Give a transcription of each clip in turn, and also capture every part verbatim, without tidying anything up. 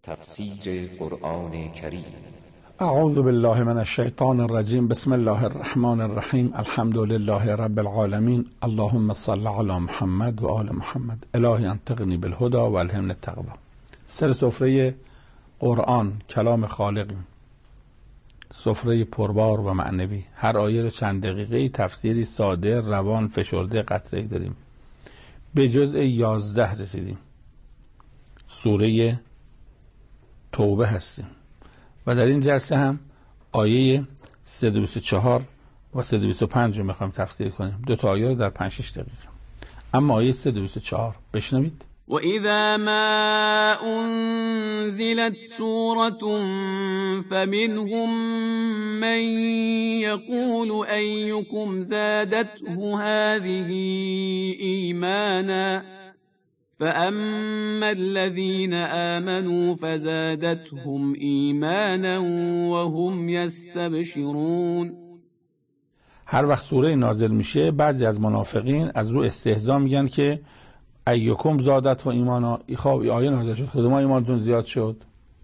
تفسیر قرآن کریم. اعوذ بالله من الشیطان الرجیم. بسم الله الرحمن الرحیم. الحمد لله رب العالمین. اللهم صل علی محمد و آل محمد. الهی انطقنی بالهدى و الهمنی التقوی. سر سفره قرآن، کلام خالقیم، سفره پربار و معنوی. هر آیه رو چند دقیقه تفسیری ساده، روان، فشرده، قطعی داریم. به جزء یازده رسیدیم. سوره توبه هستیم و در این جلسه هم آیه سیصد و بیست و چهار و سیصد و بیست و پنج رو میخوایم تفسیر کنیم. دو تا آیه رو در پنج شش دقیقه. اما آیه سیصد و بیست و چهار بشنوید. و اذا ما انزلت سورة فمنهم من يقول أيكم زادته هذه إيمانا فأما الذين آمنوا فزادتهم إيمانا وهم يستبشرون. هر وقت سوره نازل میشه بعضی از منافقین از رو استهزا میگن که ایکم زادته ایمانا، خب آیه نازل شد خود ما ایمانتون زیاد شد.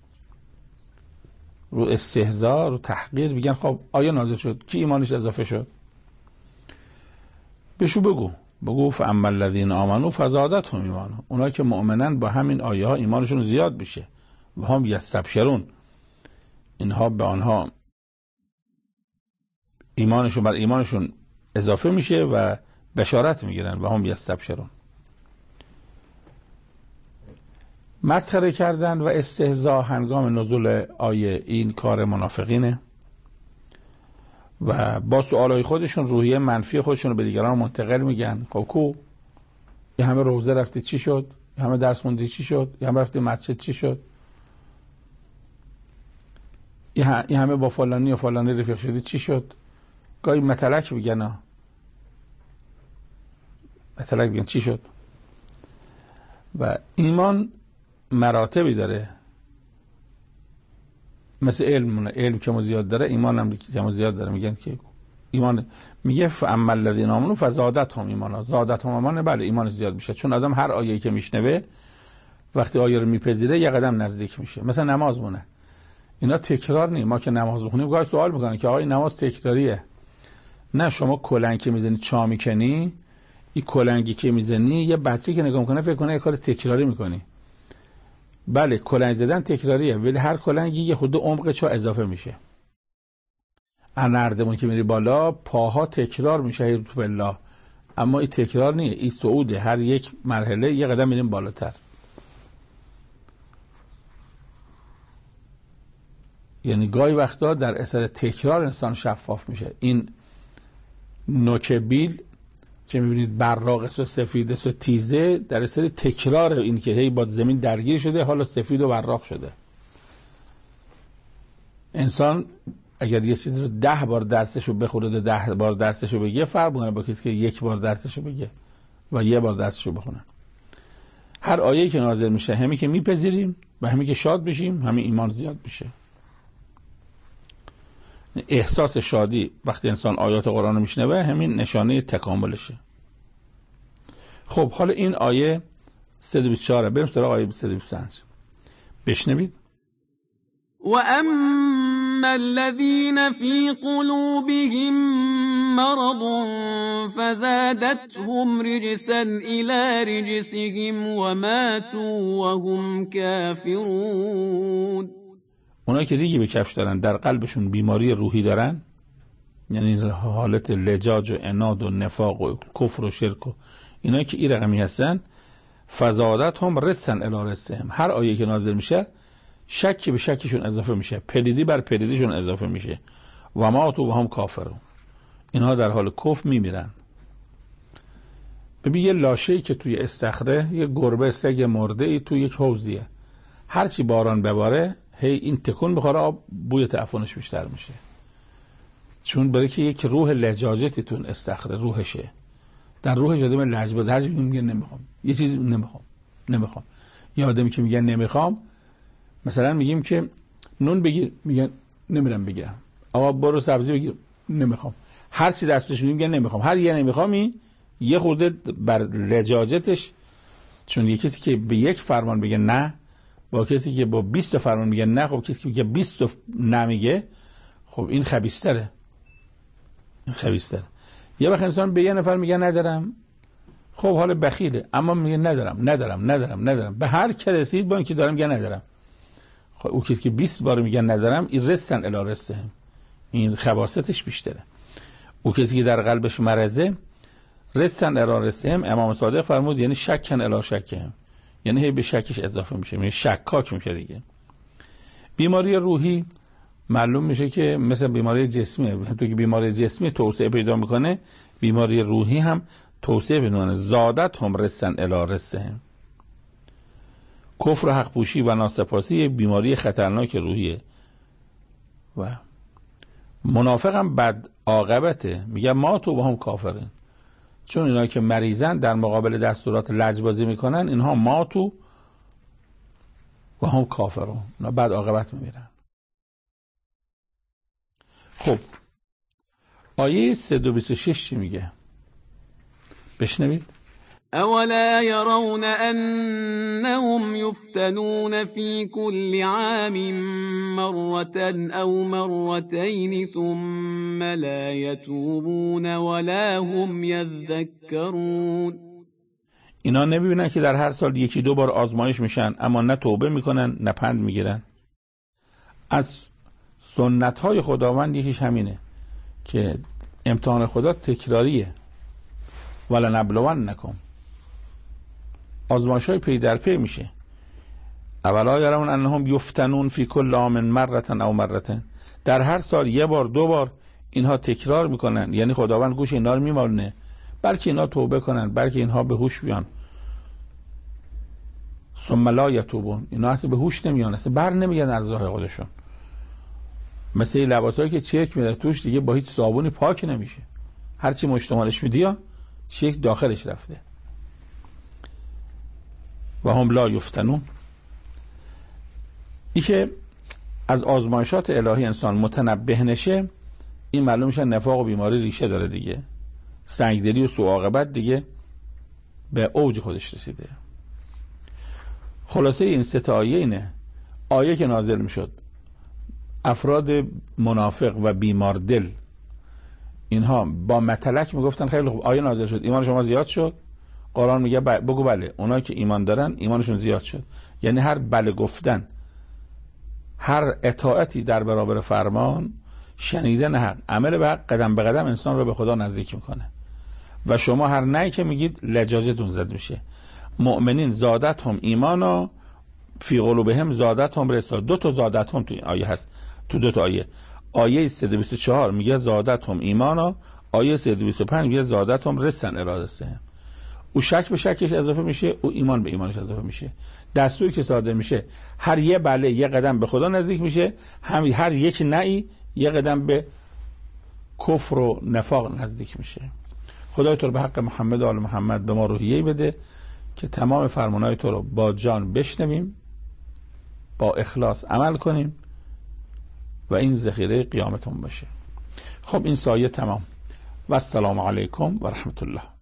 رو استهزا، رو تحقیر میگن خب آیه نازل شد کی ایمانش اضافه شد؟ بشو بگو بگو فاما الذین آمنوا فزادتهم ایمانا، اونایی که مؤمنن با همین آیه ها ایمانشون زیاد میشه. و هم یستبشرون، اینها به آنها ایمانشون بر ایمانشون اضافه میشه و بشارت میگیرن. و هم یستبشرون. مسخره کردن و استهزا هنگام نزول آیه این کار منافقینه و با سوالای خودشون روحیه منفی خودشون رو به دیگران منتقل میگن. خب کو یه همه روزه رفتی چی شد؟ یه همه درس خوندی چی شد؟ یه همه رفتی مسجد چی شد؟ یه همه با فلانی و فلانی رفیق شدی چی شد؟ گاهی متلک میگن متلک میگن چی شد؟ و ایمان مراتبی داره، مثل علم علم که زیاد داره ایمان هم که زیاد داره. میگن که ایمان میگه فاما الذین آمنوا فزادتهم ایمانا، زادتهم ایمانا، بله ایمان زیاد میشه. چون آدم هر آیه‌ای که میشنوه وقتی آیه رو میپذیره یه قدم نزدیک میشه. مثلا نماز مونه، اینا تکرار نیست. ما که نماز بخونیم گاهی سوال میکنن که آقا نماز تکراریه. نه، شما کلنگ که میزنی چا میکنی، این کلنگی که میزنی یه بچه که نگاه میکنه فکر کنه یه کار تکراری میکنی. بله کلنگ زدن تکراریه، ولی هر کلنگی یه خود عمق چا اضافه میشه. نردمون که میری بالا پاها تکرار میشه هی تو بالله، اما این تکرار نیه، این صعوده. هر یک مرحله یه قدم میریم بالاتر. یعنی گاهی وقتا در اثر تکرار انسان شفاف میشه. این نوک بیل که میبینید براق است و سفید است و تیزه در اثر تکرار این که هی با زمین درگیر شده حالا سفید و براق شده. انسان اگر یه چیز رو ده بار درسشو بخوره ده بار درسشو بگه فرق میکنه با کسی که یک بار درسشو بگه و یه بار درسشو بخونه. هر آیه‌ای که نازل میشه همین که میپذیریم و همین که شاد بشیم همین ایمان زیاد میشه. احساس شادی وقتی انسان آیات قرآن رو میشنوه همین نشانه تکاملشه. خب حالا این آیه سیصد و بیست و چهار بریم سراغ آیه سیصد و بیست و پنج بشنوید. و اما الذین فی قلوبهم مرض فزادتهم رجسا الی رجسهم و ماتوا وهم کافرون. اونایی که ریگی به کفش دارن، در قلبشون بیماری روحی دارن، یعنی حالت لجاج و عناد و نفاق و کفر و شرک و اینایی که این رقمی هستن، فزادتهم رجسا الی رجسهم، هر آیه که نازل میشه شک به شکشون اضافه میشه، پلیدی بر پلیدیشون اضافه میشه. و ماتوا و هم کافرون، اینها در حال کفر میمیرن. ببین یه لاشه‌ای که توی استخره، یه گربه سگ مرده ای توی یک حوضیه، هرچی باران بباره هی این تکون بخوره آب بوی تعفنش بیشتر میشه. چون برای که یک روح لجاجتی تون استخره روحشه، در روحش آدم لجباز، هر چی میگه نمیخوام، یه چیز نمیخوام نمیخوام. یه آدمی که میگه نمیخوام، مثلا میگیم که نون بگیر میگن نمیرم بگیرم، آقا برو سبزی بگیر نمیخوام، هر چی دستش میگه نمیخوام. هر یه نمیخوامی یه خورده بر لجاجتش، چون یه کسی که به یک فرمان بگه نه با کسی که با بیست تا فرمان میگه نه، خب کسی که بیست تا نمیگه، خب این خبیث‌تره. این خبیث‌تره. یه وقت انسان به یه نفر میگه ندارم، خب حال بخیله، اما میگه ندارم ندارم ندارم ندارم، به هر کی رسید با اینکه دارم میگه ندارم. خب او کسی که بیست بار میگه ندارم، این رستن الی رستهم، این خباثتش بیشتره. او کسی که در قلبش مرضه، رستن الی رستهم، امام صادق فرمود یعنی شکن الی شکهم، یعنی هی به شکش اضافه میشه، یعنی شکاک میشه دیگه. بیماری روحی معلوم میشه که مثل بیماری جسمی، همونطور که بیماری جسمی توسعه پیدا میکنه، بیماری روحی هم توسعه پیدا میکنه. زادت هم رستن الی رستهم. کفر و حق پوشی و ناسپاسی یک بیماری خطرناک روحیه. و منافق هم بد عاقبته، میگه ما تو با هم کافرین، چون اینا که مریضن در مقابل دستورات لجبازی میکنن، اینها ما تو و هم کافرون، اینا بد عاقبت میمیرن. خب آیه صد و بیست و شش چی میگه؟ بشنوید. اولا يرون انهم يفتنون في كل عام مرة او مرتين ثم لا يتوبون ولا هم يذكرون. اینا نمیبینن که در هر سال یکی دو بار آزمایش میشن، اما نه توبه میکنن نه پند میگیرن. از سنت های خداوند یکیش همینه که امتحان خدا تکراریه. ولا نبلونکم، آزمایش های پی در پی میشه. اولا یرون انهم یفتنون فی کل عام مرة او مرتين، در هر سال یه بار دو بار اینها تکرار میکنن، یعنی خداوند گوش اینا رو میمالونه، بلکه اینا توبه کنن، بلکه اینها به هوش بیان. ثم لا یتوبون، اینا اصلا به هوش نمیان، اصلا بر نمیگردن از راه خودشون. مثل لباسایی که چرک میره توش دیگه با هیچ صابونی پاک نمیشه، هرچی مشتمالش میدی چرک داخلش رفته. و هم لا یفتنون، این که از آزمایشات الهی انسان متنبه نشه، این معلوم میشه نفاق و بیماری ریشه داره دیگه، سنگدلی و سوء عاقبت دیگه به اوج خودش رسیده. خلاصه این سه تا آیه اینه. آیه که نازل میشد افراد منافق و بیمار دل، اینها با متلک میگفتن خیلی خوب آیه نازل شد، ایمان شما زیاد شد. قرآن میگه بگو بله، اونایی که ایمان دارن ایمانشون زیاد شد. یعنی هر بله گفتن، هر اطاعتی در برابر فرمان، شنیدن حق، عمل به حق، قدم به قدم انسان رو به خدا نزدیک میکنه. و شما هر نه که میگید لجاجتون زد میشه. مؤمنین زادت هم ایمانا فی قلوبهم زادت هم رسا. دو تا زادت هم تو این آیه هست، تو دو تا آیه. آیه صد و بیست و چهار میگه زادت هم ایمانا، آیه صد و بیست و پنج میگه زادت هم رسن ارادسته. او شک به شکش اضافه میشه، او ایمان به ایمانش اضافه میشه. دستوری که صادر میشه هر یه بله یه قدم به خدا نزدیک میشه، هم هر یک نهی یه قدم به کفر و نفاق نزدیک میشه. خدای تو رو به حق محمد و آل محمد به ما روحیه بده که تمام فرمانهای تو رو با جان بشنویم، با اخلاص عمل کنیم و این ذخیره قیامتون باشه. خب این سایه تمام و السلام علیکم و رحمت الله.